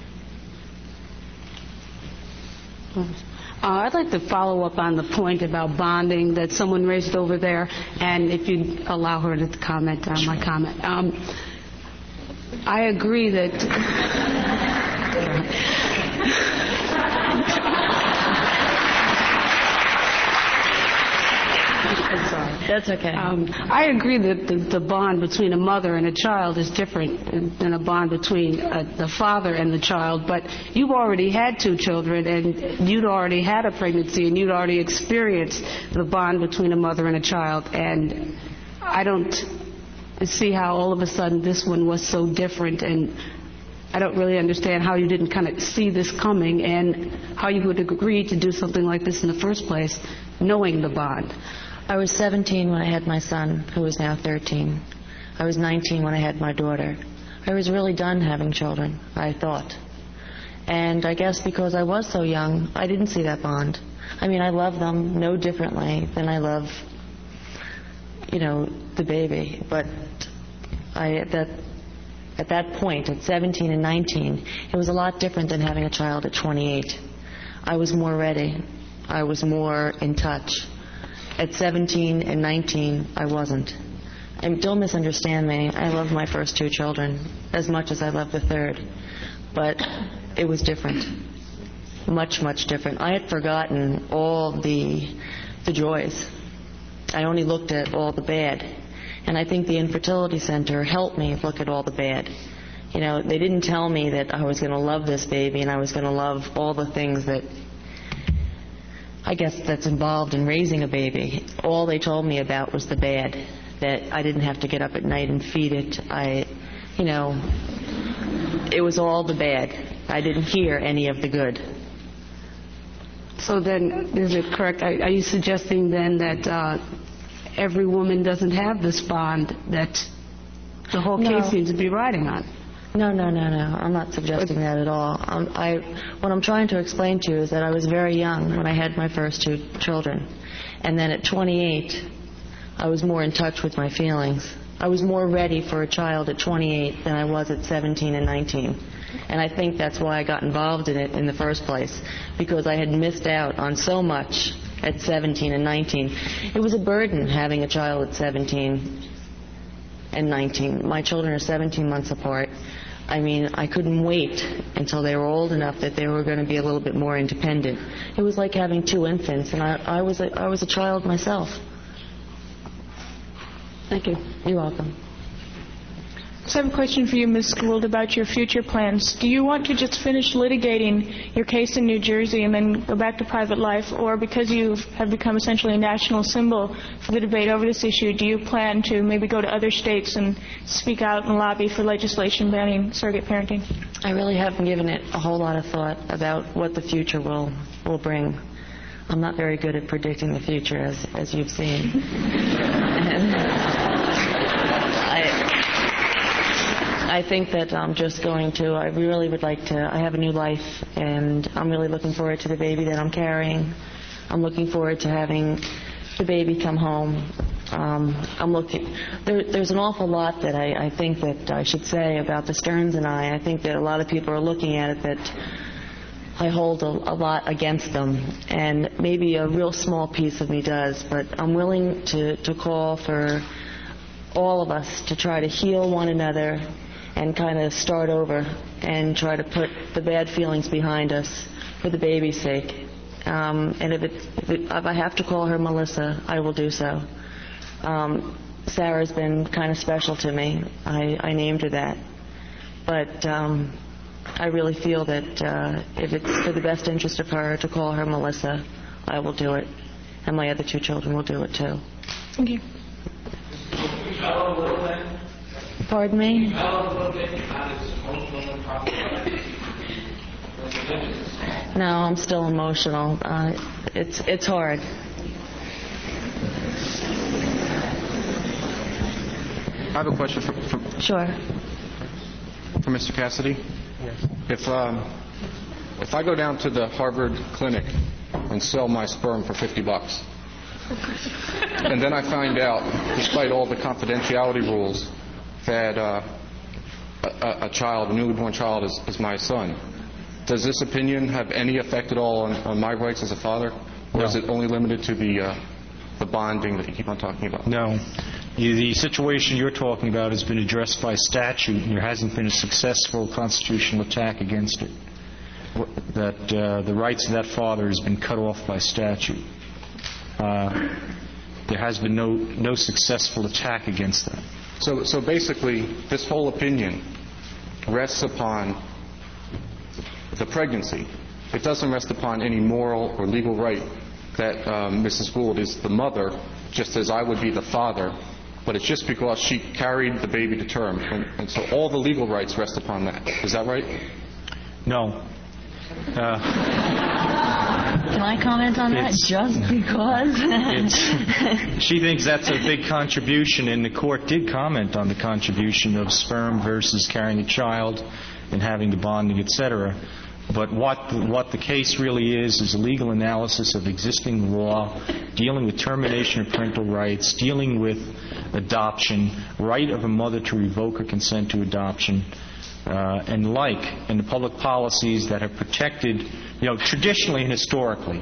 Uh, I'd like to follow up on the point about bonding that someone raised over there, and if you'd allow her to comment on my comment. Um, I agree that... I'm sorry. That's okay. Um, I agree that the, the bond between a mother and a child is different than a bond between a, the father and the child, but you've already had two children, and you'd already had a pregnancy, and you'd already experienced the bond between a mother and a child, and I don't to see how all of a sudden this one was so different, and I don't really understand how you didn't kind of see this coming and how you would agree to do something like this in the first place, knowing the bond. I was seventeen when I had my son, who is now thirteen. I was nineteen when I had my daughter. I was really done having children, I thought. And I guess because I was so young, I didn't see that bond. I mean, I love them no differently than I love, you know, the baby. But I, at that, at that point, at seventeen and nineteen, it was a lot different than having a child at twenty-eight. I was more ready. I was more in touch. At seventeen and nineteen, I wasn't. And don't misunderstand me. I love my first two children as much as I love the third. But it was different. Much, much different. I had forgotten all the the joys. I only looked at all the bad. And I think the infertility center helped me look at all the bad. You know, they didn't tell me that I was going to love this baby and I was going to love all the things that I guess that's involved in raising a baby. All they told me about was the bad, that I didn't have to get up at night and feed it. I, you know, it was all the bad. I didn't hear any of the good. So then, is it correct, are, are you suggesting then that uh, every woman doesn't have this bond that the whole No. case seems to be riding on? No, no, no, no. I'm not suggesting that at all. Um, I, what I'm trying to explain to you is that I was very young when I had my first two children. And then at twenty-eight, I was more in touch with my feelings. I was more ready for a child at twenty-eight than I was at seventeen and nineteen. And I think that's why I got involved in it in the first place, because I had missed out on so much at seventeen and nineteen. It was a burden having a child at seventeen and nineteen. My children are seventeen months apart. I mean, I couldn't wait until they were old enough that they were going to be a little bit more independent. It was like having two infants, and I, I was a, I was a child myself. Thank you. You're welcome. So I have a question for you, Miz Gould, about your future plans. Do you want to just finish litigating your case in New Jersey and then go back to private life, or because you have become essentially a national symbol for the debate over this issue, do you plan to maybe go to other states and speak out and lobby for legislation banning surrogate parenting? I really haven't given it a whole lot of thought about what the future will, will bring. I'm not very good at predicting the future, as, as you've seen. And I... I think that I'm just going to, I really would like to, I have a new life, and I'm really looking forward to the baby that I'm carrying. I'm looking forward to having the baby come home. Um, I'm looking, there, there's an awful lot that I, I think that I should say about the Stearns and I. I think that a lot of people are looking at it that I hold a, a lot against them, and maybe a real small piece of me does, but I'm willing to, to call for all of us to try to heal one another and kind of start over and try to put the bad feelings behind us for the baby's sake. Um, and if, it, if, it, if I have to call her Melissa, I will do so. Um, Sarah's been kind of special to me. I, I named her that. But um, I really feel that uh, if it's for the best interest of her to call her Melissa, I will do it. And my other two children will do it too. Thank you. Pardon me? No, I'm still emotional. Uh, it's it's hard. I have a question for, for, Sure. for Mister Cassidy. Yes. If um, if I go down to the Harvard clinic and sell my sperm for fifty bucks, and then I find out, despite all the confidentiality rules, that uh, a, a child, a newly born child, is, is my son, does this opinion have any effect at all on, on my rights as a father? Or No. is it only limited to the uh, the bonding that you keep on talking about? No. You- The situation you're talking about has been addressed by statute, and there hasn't been a successful constitutional attack against it. That uh, the rights of that father has been cut off by statute. Uh, there has been no, no successful attack against that. So, so basically, this whole opinion rests upon the pregnancy. It doesn't rest upon any moral or legal right that um, Missus Gould is the mother, just as I would be the father but it's just because she carried the baby to term. And, and so all the legal rights rest upon that. Is that right? No. Uh, Can I comment on that? Just because? it's, she thinks that's a big contribution, and the court did comment on the contribution of sperm versus carrying a child and having the bonding, et cetera. But what the, what the case really is is a legal analysis of existing law, dealing with termination of parental rights, dealing with adoption, right of a mother to revoke her consent to adoption, uh, and like, and the public policies that have protected, you know, traditionally and historically,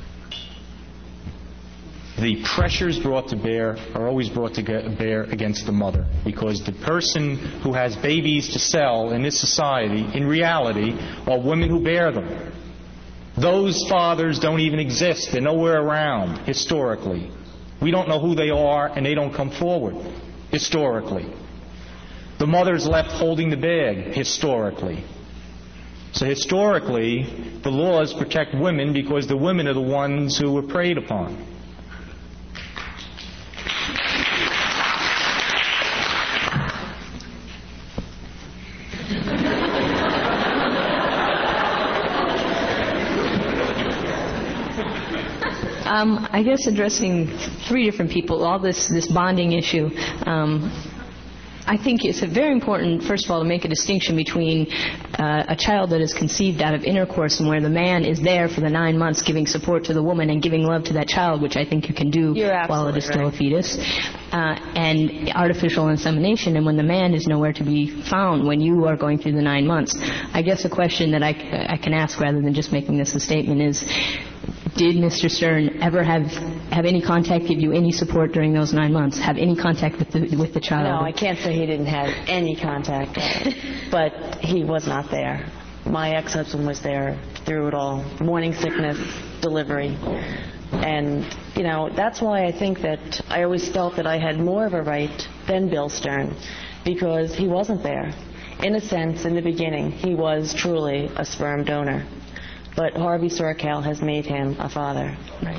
the pressures brought to bear are always brought to bear against the mother, because the person who has babies to sell in this society, in reality, are women who bear them. Those fathers don't even exist. They're nowhere around, historically. We don't know who they are, and they don't come forward, historically. The mother's left holding the bag, historically. So historically, the laws protect women because the women are the ones who were preyed upon. Um, I guess addressing three different people, all this, this bonding issue, um, I think it's very important, first of all, to make a distinction between uh, a child that is conceived out of intercourse and where the man is there for the nine months giving support to the woman and giving love to that child, which I think you can do while it is still right. a fetus, uh, and artificial insemination, and when the man is nowhere to be found when you are going through the nine months. I guess a question that I, I can ask rather than just making this a statement is, did Mister Stern ever have have any contact, give you any support during those nine months? Have any contact with the with the child? No, I can't say he didn't have any contact, but he was not there. My ex-husband was there through it all, morning sickness, delivery, and you know that's why I think that I always felt that I had more of a right than Bill Stern, because he wasn't there. In a sense, in the beginning, he was truly a sperm donor. But Harvey Sorkel has made him a father. Right.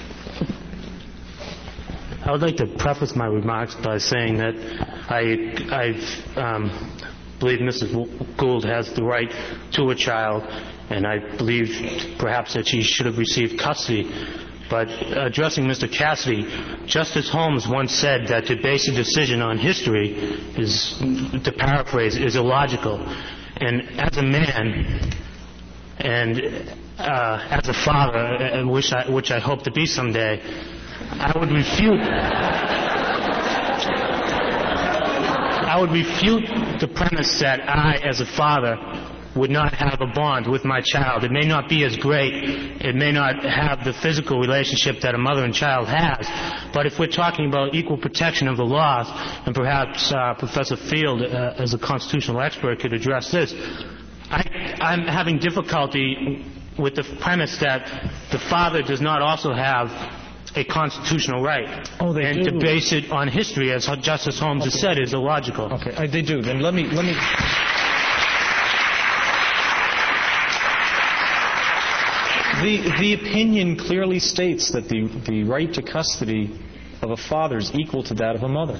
I would like to preface my remarks by saying that I I um, believe Missus Gould has the right to a child, and I believe perhaps that she should have received custody. But addressing Mister Cassidy, Justice Holmes once said that to base a decision on history is, to paraphrase, is illogical. And as a man, and uh, as a father, uh, which I, which I hope to be someday, I would refute I would refute the premise that I, as a father, would not have a bond with my child. It may not be as great, it may not have the physical relationship that a mother and child has, but if we're talking about equal protection of the laws, and perhaps uh, Professor Field, uh, as a constitutional expert, could address this, I, I'm having difficulty with the premise that the father does not also have a constitutional right. Oh, they and do. to base it on history, as Justice Holmes okay. has said, is illogical. Okay, uh, they do. Then let me let me. The the opinion clearly states that the the right to custody of a father is equal to that of a mother.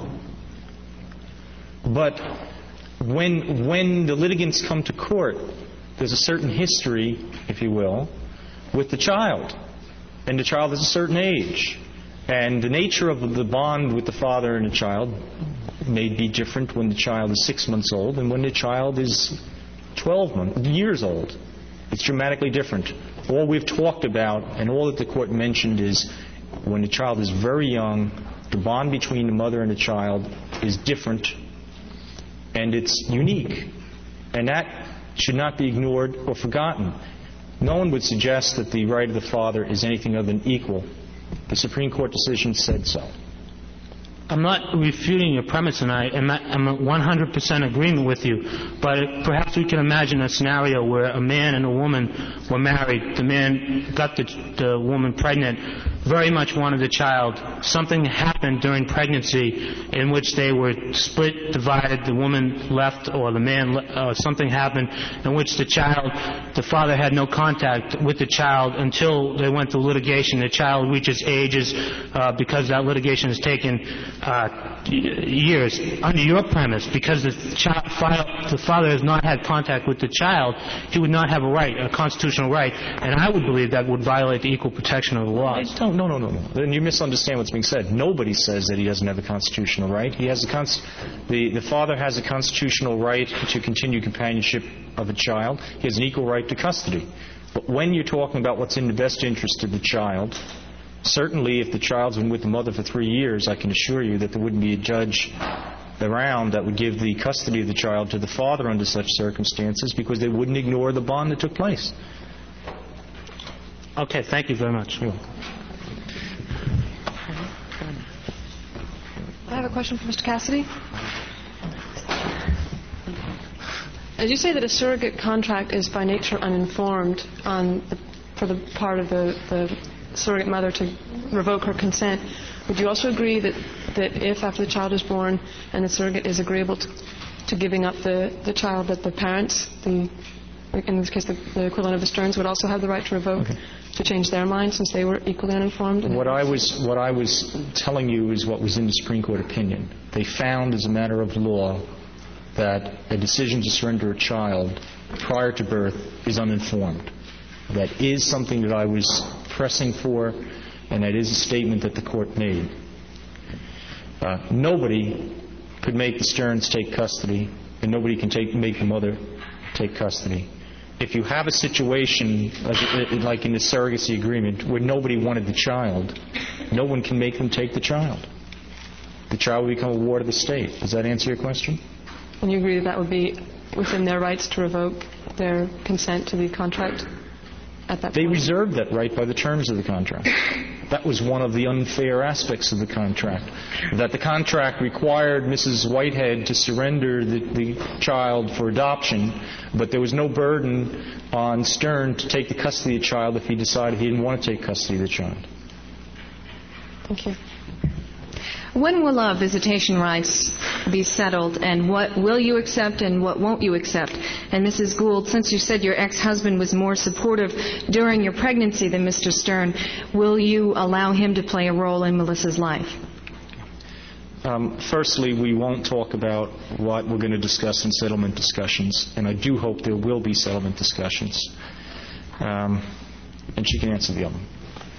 But when when the litigants come to court, there's a certain history, if you will, with the child. And the child is a certain age. And the nature of the bond with the father and the child may be different when the child is six months old and when the child is twelve months, years old. It's dramatically different. All we've talked about and all that the court mentioned is when the child is very young, the bond between the mother and the child is different and it's unique. And that should not be ignored or forgotten. No one would suggest that the right of the father is anything other than equal. The Supreme Court decision said so. I'm not refuting your premise, and I am in one hundred percent agreement with you, but perhaps we can imagine a scenario where a man and a woman were married. The man got the, the woman pregnant. very much wanted the child. Something happened during pregnancy in which they were split, divided, the woman left or the man, le- uh, something happened in which the child, the father had no contact with the child until they went through litigation. The child reaches ages, uh, because that litigation has taken uh, years. Under your premise, because the, child, the father has not had contact with the child, he would not have a right, a constitutional right, and I would believe that would violate the equal protection of the laws. No, no, no, no, no. Then you misunderstand what's being said. Nobody says that he doesn't have a constitutional right. He has a cons- the, the father has a constitutional right to continue companionship of a child. He has an equal right to custody. But when you're talking about what's in the best interest of the child, certainly if the child's been with the mother for three years, I can assure you that there wouldn't be a judge around that would give the custody of the child to the father under such circumstances, because they wouldn't ignore the bond that took place. Okay, thank you very much. I have a question for Mister Cassidy. As you say that a surrogate contract is by nature uninformed on the, for the part of the, the surrogate mother to revoke her consent, would you also agree that, that if after the child is born and the surrogate is agreeable to, to giving up the, the child, that the parents, the, in this case the, the equivalent of the Stearns, would also have the right to revoke, okay, to change their mind since they were equally uninformed? What I was what I was telling you is what was in the Supreme Court opinion. They found as a matter of law that a decision to surrender a child prior to birth is uninformed. That is something that I was pressing for, and that is a statement that the court made. Uh, nobody could make the Stearns take custody, and nobody can take, make the mother take custody. If you have a situation like, like in the surrogacy agreement where nobody wanted the child, no one can make them take the child. The child will become a ward of the state. Does that answer your question? And you agree that that would be within their rights to revoke their consent to the contract at that They point? reserved that right by the terms of the contract. That was one of the unfair aspects of the contract, that the contract required Missus Whitehead to surrender the, the child for adoption, but there was no burden on Stern to take the custody of the child if he decided he didn't want to take custody of the child. Thank you. When will uh, visitation rights be settled, and what will you accept and what won't you accept? And Missus Gould, since you said your ex-husband was more supportive during your pregnancy than Mister Stern, will you allow him to play a role in Melissa's life? Um, firstly, we won't talk about what we're going to discuss in settlement discussions, and I do hope there will be settlement discussions. Um, and she can answer the other one.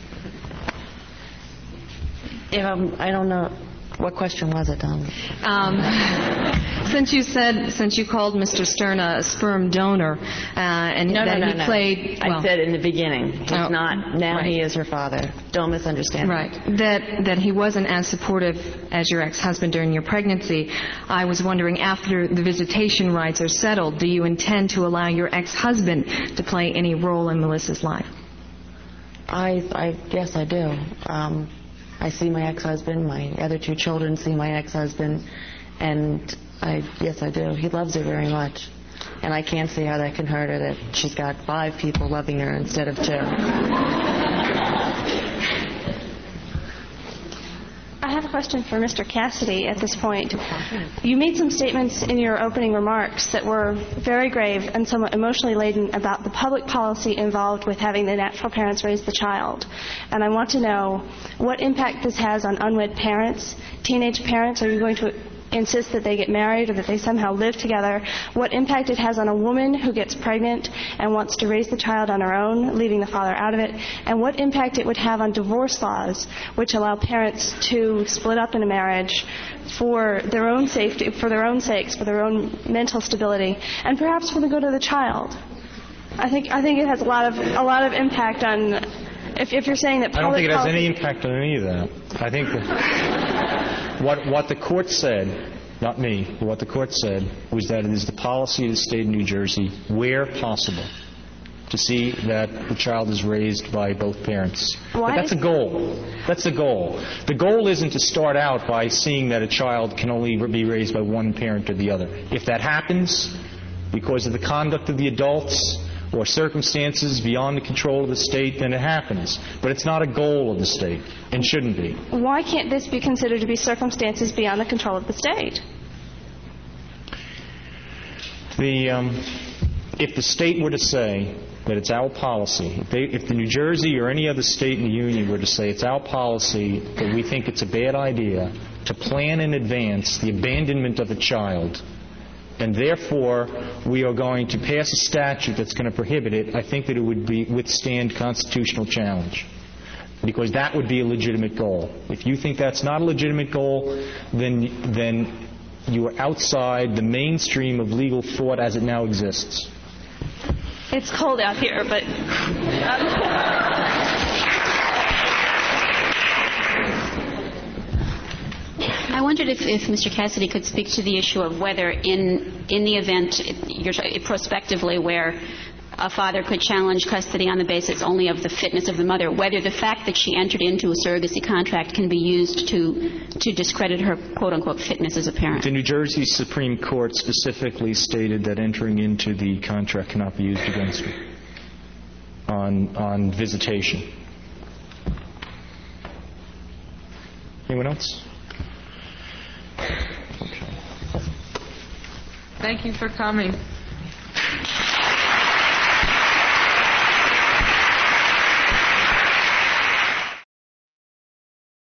Um, I don't know. What question was it, Tom? Um, since you said, since you called Mister Stern a sperm donor, uh, and no, that no, no, he no. played... I well, said in the beginning. He's oh, not. Now right. he is her father. Don't misunderstand. Right. That, that he wasn't as supportive as your ex-husband during your pregnancy. I was wondering, after the visitation rights are settled, do you intend to allow your ex-husband to play any role in Melissa's life? I, I guess I do. Um, I see my ex-husband. My other two children see my ex-husband, and I, yes, I do. He loves her very much, and I can't see how that can hurt her. That she's got five people loving her instead of two. I have a question for Mister Cassidy at this point. You made some statements in your opening remarks that were very grave and somewhat emotionally laden about the public policy involved with having the natural parents raise the child. And I want to know what impact this has on unwed parents, teenage parents. Are you going to insist that they get married or that they somehow live together? What impact it has on a woman who gets pregnant and wants to raise the child on her own, leaving the father out of it? And what impact it would have on divorce laws, which allow parents to split up in a marriage for their own safety, for their own sakes, for their own mental stability, and perhaps for the good of the child? I think I think it has a lot of a lot of impact on. If, if you're saying that I don't think it has policy any impact on any of that. I think that what what the court said, not me, but what the court said was that it is the policy of the state of New Jersey, where possible, to see that the child is raised by both parents. Why? But that's a goal. That's the goal. The goal isn't to start out by seeing that a child can only be raised by one parent or the other. If that happens, because of the conduct of the adults or circumstances beyond the control of the state, then it happens. But it's not a goal of the state, and shouldn't be. Why can't this be considered to be circumstances beyond the control of the state? The, um, if the state were to say that it's our policy, if, they, if the New Jersey or any other state in the Union were to say it's our policy that we think it's a bad idea to plan in advance the abandonment of a child, and therefore we are going to pass a statute that's going to prohibit it, I think that it would be, withstand constitutional challenge. Because that would be a legitimate goal. If you think that's not a legitimate goal, then, then you are outside the mainstream of legal thought as it now exists. It's cold out here, but... I wondered if, if Mister Cassidy could speak to the issue of whether in, in the event, you're, prospectively, where a father could challenge custody on the basis only of the fitness of the mother, whether the fact that she entered into a surrogacy contract can be used to, to discredit her quote-unquote fitness as a parent. The New Jersey Supreme Court specifically stated that entering into the contract cannot be used against her on, on visitation. Anyone else? Thank you for coming.